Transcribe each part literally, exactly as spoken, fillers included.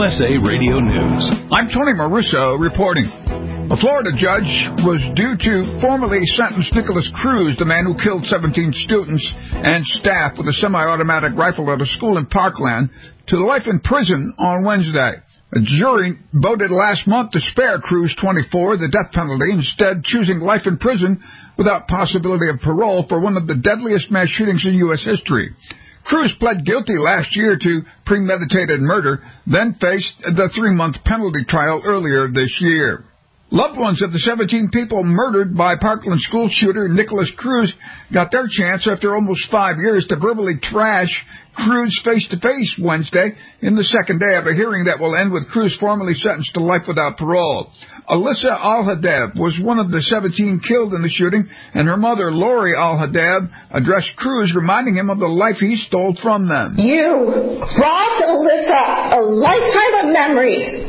U S A Radio News. I'm Tony Maruso reporting. A Florida judge was due to formally sentence Nicholas Cruz, the man who killed seventeen students and staff with a semi-automatic rifle at a school in Parkland, to life in prison on Wednesday. A jury voted last month to spare Cruz, twenty-four, the death penalty, instead choosing life in prison without possibility of parole for one of the deadliest mass shootings in U S history. Cruz pled guilty last year to premeditated murder, then faced the three-month penalty trial earlier this year. Loved ones of the seventeen people murdered by Parkland school shooter Nicholas Cruz got their chance after almost five years to verbally trash Cruz face-to-face Wednesday in the second day of a hearing that will end with Cruz formally sentenced to life without parole. Alyssa Al-Haddad was one of the seventeen killed in the shooting, and her mother, Lori Al-Haddad, addressed Cruz, reminding him of the life he stole from them. You robbed Alyssa a lifetime of memories.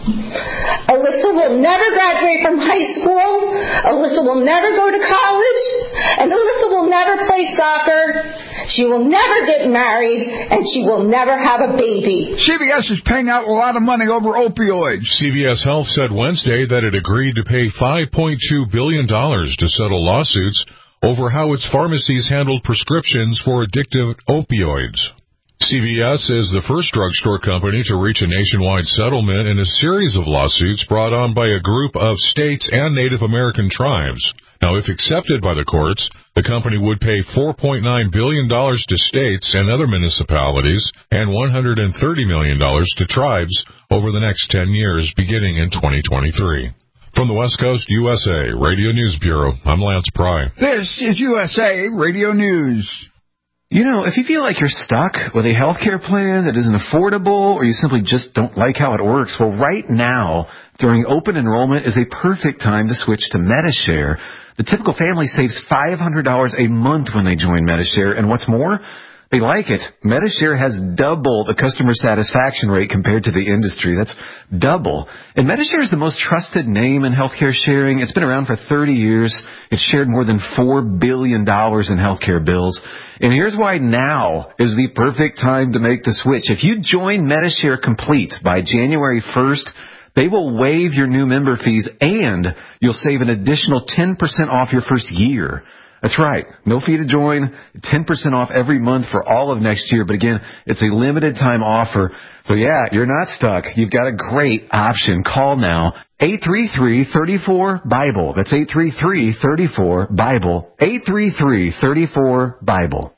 Alyssa will never graduate from high school. Alyssa will never go to college. And Alyssa will never play soccer. She will never get married. And she will never have a baby. C V S is paying out a lot of money over opioids. C V S Health said Wednesday that it agreed to pay five point two billion dollars to settle lawsuits over how its pharmacies handled prescriptions for addictive opioids. C V S is the first drugstore company to reach a nationwide settlement in a series of lawsuits brought on by a group of states and Native American tribes. Now, if accepted by the courts, the company would pay four point nine billion dollars to states and other municipalities and one hundred thirty million dollars to tribes over the next ten years, beginning in twenty twenty-three. From the West Coast U S A Radio News Bureau, I'm Lance Pry. This is U S A Radio News. You know, if you feel like you're stuck with a healthcare plan that isn't affordable or you simply just don't like how it works, well, right now, during open enrollment is a perfect time to switch to Medi-Share. The typical family saves five hundred dollars a month when they join Medi-Share, and what's more, they like it. Medi-Share has double the customer satisfaction rate compared to the industry. That's double. And Medi-Share is the most trusted name in healthcare sharing. It's been around for thirty years. It's shared more than four billion dollars in healthcare bills. And here's why now is the perfect time to make the switch. If you join Medi-Share Complete by January first, they will waive your new member fees and you'll save an additional ten percent off your first year. That's right. No fee to join, ten percent off every month for all of next year. But again, it's a limited time offer. So yeah, you're not stuck. You've got a great option. Call now. eight three three, three four, BIBLE. That's eight three three, three four, BIBLE. eight three three, three four, BIBLE.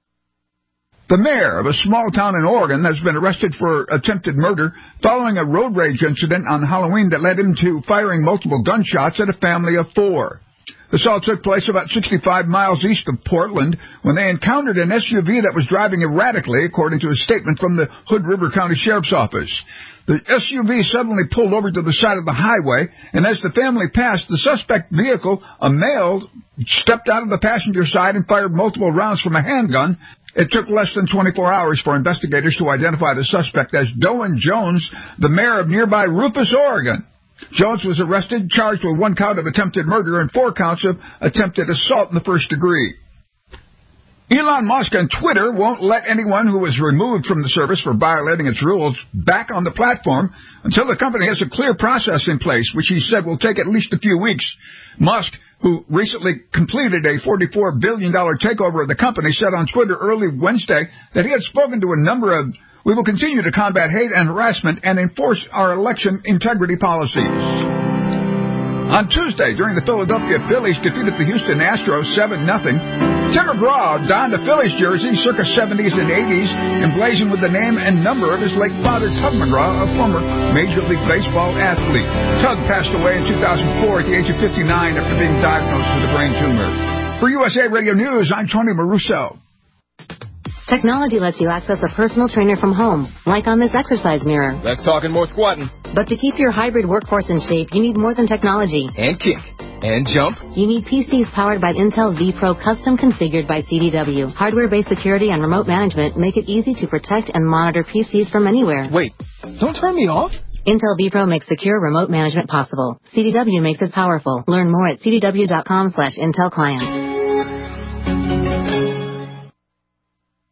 The mayor of a small town in Oregon has been arrested for attempted murder following a road rage incident on Halloween that led him to firing multiple gunshots at a family of four. The assault took place about sixty-five miles east of Portland when they encountered an S U V that was driving erratically, according to a statement from the Hood River County Sheriff's Office. The S U V suddenly pulled over to the side of the highway, and as the family passed the suspect vehicle, a male stepped out of the passenger side and fired multiple rounds from a handgun. It took less than twenty-four hours for investigators to identify the suspect as Doan Jones, the mayor of nearby Rufus, Oregon. Jones was arrested, charged with one count of attempted murder and four counts of attempted assault in the first degree. Elon Musk and Twitter won't let anyone who was removed from the service for violating its rules back on the platform until the company has a clear process in place, which he said will take at least a few weeks. Musk, who recently completed a forty-four billion dollars takeover of the company, said on Twitter early Wednesday that he had spoken to a number of We will continue to combat hate and harassment and enforce our election integrity policies. On Tuesday, during the Philadelphia Phillies defeated the Houston Astros seven nothing, Tim McGraw donned a Phillies jersey circa seventies and eighties, emblazoned with the name and number of his late father, Tug McGraw, a former Major League Baseball athlete. Tug passed away in two thousand four at the age of fifty-nine after being diagnosed with a brain tumor. For U S A Radio News, I'm Tony Maruso. Technology lets you access a personal trainer from home, like on this exercise mirror. Less talking, more squatting. But to keep your hybrid workforce in shape, you need more than technology. And kick. And jump. You need P Cs powered by Intel vPro, custom configured by C D W. Hardware-based security and remote management make it easy to protect and monitor P Cs from anywhere. Wait, don't turn me off. Intel vPro makes secure remote management possible. C D W makes it powerful. Learn more at c d w dot com slash Intel Client.